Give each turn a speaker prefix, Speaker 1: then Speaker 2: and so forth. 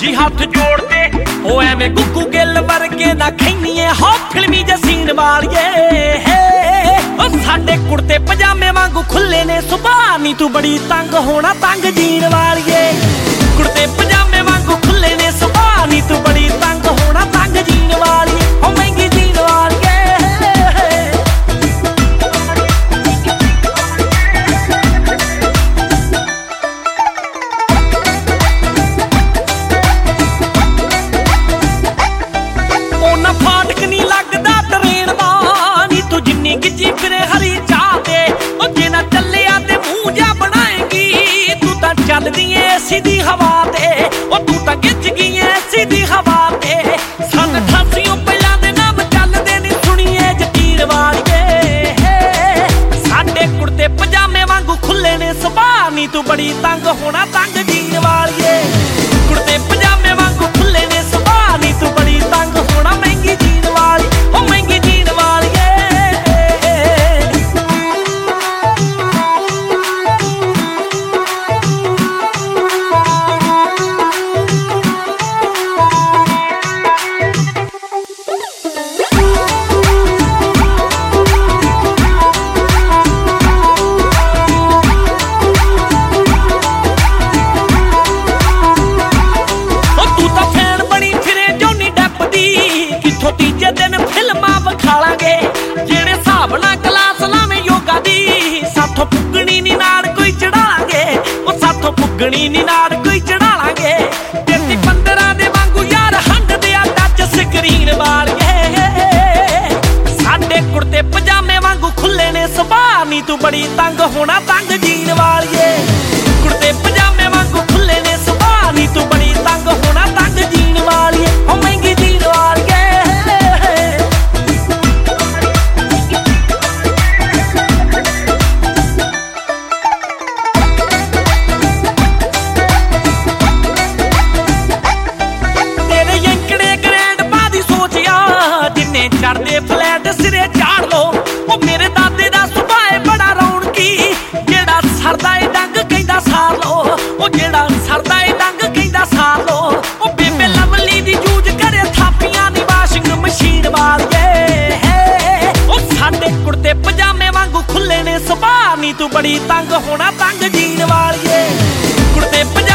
Speaker 1: जी हाथ जोड़ते ओ एवें गुग्गू गिल वर्गे ना खैनीए हो फिल्मी जसीन वालिए ओ साडे कुर्ते पजामे वांगू खुले ने सुभाह नी तू बड़ी तंग होना तंग जीन वालिए कुर्ते पजामे वांगू खुले ने सुभाह नी तू बड़ी तंग होना तंग जीन वालिए ओ महंगी जीन वालिए गिजी फिरे हरी चाह दे ओ जे ना चलिया ते मुंह जा बनाएगी तू तां चलदी ऐ सीधी हवा ते ओ तू तां गिज गई ऐ सीधी हवा ते सन 88 पहिलां दे नाम चलदे नी सुणीए जकीर वालिए साडे कुर्ते पजामे वांगू खुले ने सुभाह नी तू बड़ी तंग होना तंग जीन वालिए कुर्ते पजामे वांगू खुले ने सुभाह नी तू बड़ी तंग होना महंगी जीन वाली ओ महंगी जीन वाली तीजे दिन फिल्मां विखालांगे जेड़े हिसाब नाल क्लास लावे योगा दी साथों पुगनी नी नाड़ कोई चढ़ालांगे ओ साथों पुगनी नी नाड़ कोई चढ़ालांगे 15 दे वांगू यार हंड दे टच स्क्रीन वालिए साडे कुर्ते पजामे वांगू खुले ने सुभाह नी तू बड़ी तंग होना तंग जीन वालिए कुर्ते पजामे वांगू खुले ने सुभाह नी तू बड़ी तंग होना तंग जीन वालिए ओ महंगी जीन वालिए चढ़दे फ्लैट सिरे चाड़ लो ओ मेरे दादे दा सुभाए बड़ा रौनकी जेड़ा सरदा ए डंग कहंदा सार लो ओ जेड़ा सरदा ए डंग कहंदा सार लो ओ बेबे लवली दी जूझ करे थापियां दी वाशिंग मशीन वालिए ओ साडे कुर्ते पजामे वांगू खुले ने सुभाह नी तू बड़ी तंग होना तंग जीन वालिए कुर्ते